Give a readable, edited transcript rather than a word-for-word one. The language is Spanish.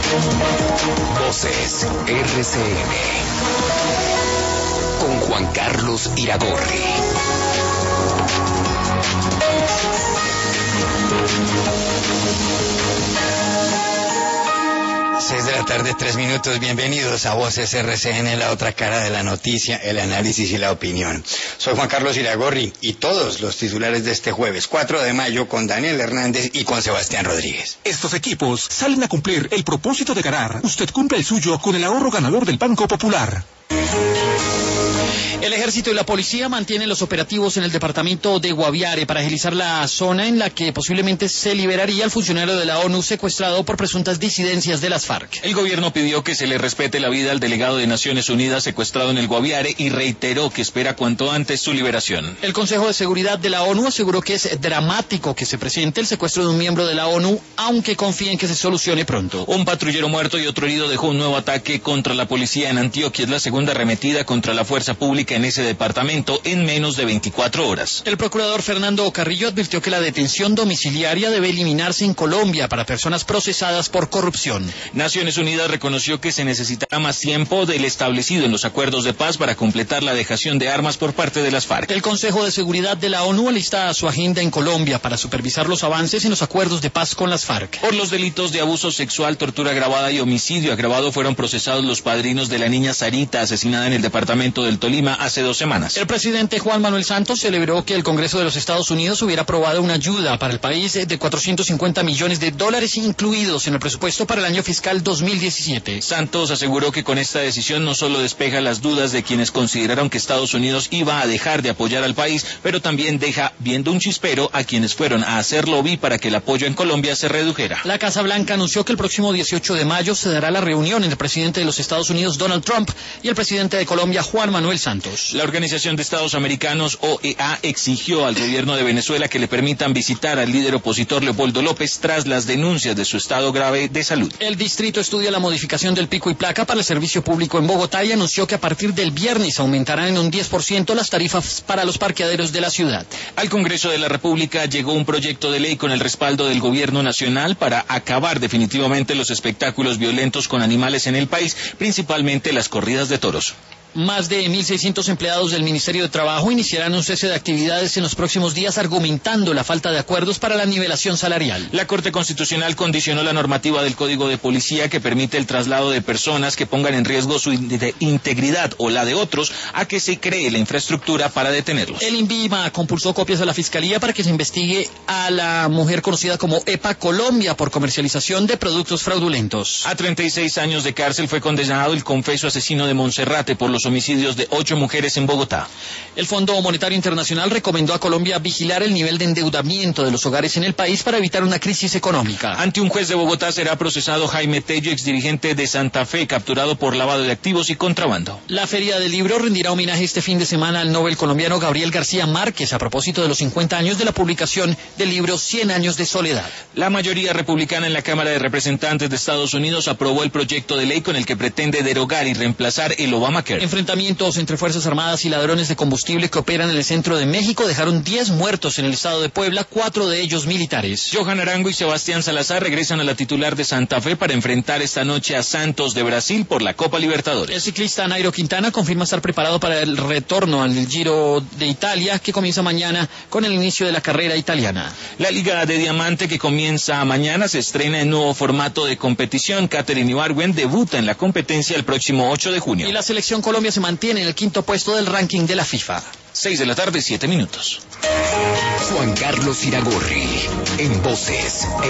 Voces RCN con Juan Carlos Iragorri. 6:03 p.m. Bienvenidos a Voces RCN, la otra cara de la noticia, el análisis y la opinión. Soy Juan Carlos Iragorri y todos los titulares de este jueves 4 de mayo con Daniel Hernández y con Sebastián Rodríguez. Estos equipos salen a cumplir el propósito de ganar. Usted cumple el suyo con el ahorro ganador del Banco Popular. El Ejército y la Policía mantienen los operativos en el departamento de Guaviare para agilizar la zona en la que posiblemente se liberaría al funcionario de la ONU secuestrado por presuntas disidencias de las FARC. El gobierno pidió que se le respete la vida al delegado de Naciones Unidas secuestrado en el Guaviare y reiteró que espera cuanto antes su liberación. El Consejo de Seguridad de la ONU aseguró que es dramático que se presente el secuestro de un miembro de la ONU, aunque confía en que se solucione pronto. Un patrullero muerto y otro herido dejó un nuevo ataque contra la policía en Antioquia. Es la segunda arremetida contra la fuerza pública en ese departamento en menos de 24 horas. El procurador Fernando Carrillo advirtió que la detención domiciliaria debe eliminarse en Colombia para personas procesadas por corrupción. Naciones Unidas reconoció que se necesitará más tiempo del establecido en los acuerdos de paz para completar la dejación de armas por parte de las FARC. El Consejo de Seguridad de la ONU alista su agenda en Colombia para supervisar los avances en los acuerdos de paz con las FARC. Por los delitos de abuso sexual, tortura agravada y homicidio agravado fueron procesados los padrinos de la niña Sarita, asesinada en el departamento del Tolima hace 2 semanas. El presidente Juan Manuel Santos celebró que el Congreso de los Estados Unidos hubiera aprobado una ayuda para el país de $450 millones incluidos en el presupuesto para el año fiscal 2017. Santos aseguró que con esta decisión no solo despeja las dudas de quienes consideraron que Estados Unidos iba a dejar de apoyar al país, pero también deja viendo un chispero a quienes fueron a hacer lobby para que el apoyo en Colombia se redujera. La Casa Blanca anunció que el próximo 18 de mayo se dará la reunión entre el presidente de los Estados Unidos, Donald Trump, y el presidente de Colombia, Juan Manuel Santos. La Organización de Estados Americanos, OEA, exigió al gobierno de Venezuela que le permitan visitar al líder opositor Leopoldo López tras las denuncias de su estado grave de salud. El distrito estudia la modificación del pico y placa para el servicio público en Bogotá y anunció que a partir del viernes aumentarán en un 10% las tarifas para los parqueaderos de la ciudad. Al Congreso de la República llegó un proyecto de ley con el respaldo del gobierno nacional para acabar definitivamente los espectáculos violentos con animales en el país, principalmente las corridas de toros. Más de 1.600 empleados del Ministerio de Trabajo iniciarán un cese de actividades en los próximos días argumentando la falta de acuerdos para la nivelación salarial. La Corte Constitucional condicionó la normativa del Código de Policía que permite el traslado de personas que pongan en riesgo su integridad o la de otros a que se cree la infraestructura para detenerlos. El INVIMA compulsó copias a la Fiscalía para que se investigue a la mujer conocida como EPA Colombia por comercialización de productos fraudulentos. A 36 años de cárcel fue condenado el confeso asesino de Monserrate por los homicidios de 8 mujeres en Bogotá. El Fondo Monetario Internacional recomendó a Colombia vigilar el nivel de endeudamiento de los hogares en el país para evitar una crisis económica. Ante un juez de Bogotá será procesado Jaime Tello, exdirigente de Santa Fe, capturado por lavado de activos y contrabando. La Feria del Libro rendirá homenaje este fin de semana al Nobel colombiano Gabriel García Márquez a propósito de los 50 años de la publicación del libro 100 años de soledad. La mayoría republicana en la Cámara de Representantes de Estados Unidos aprobó el proyecto de ley con el que pretende derogar y reemplazar el Obamacare. Enfrentamientos entre Fuerzas Armadas y ladrones de combustible que operan en el centro de México dejaron 10 muertos en el estado de Puebla, 4 de ellos militares. Johan Arango y Sebastián Salazar regresan a la titular de Santa Fe para enfrentar esta noche a Santos de Brasil por la Copa Libertadores. El ciclista Nairo Quintana confirma estar preparado para el retorno al Giro de Italia, que comienza mañana con el inicio de la carrera italiana. La Liga de Diamante, que comienza mañana, se estrena en nuevo formato de competición. Katherine Ibargüen debuta en la competencia el próximo 8 de junio. Y la selección Colombia se mantiene en el 5º puesto del ranking de la FIFA. 6:07 p.m. Juan Carlos Iragorri en Voces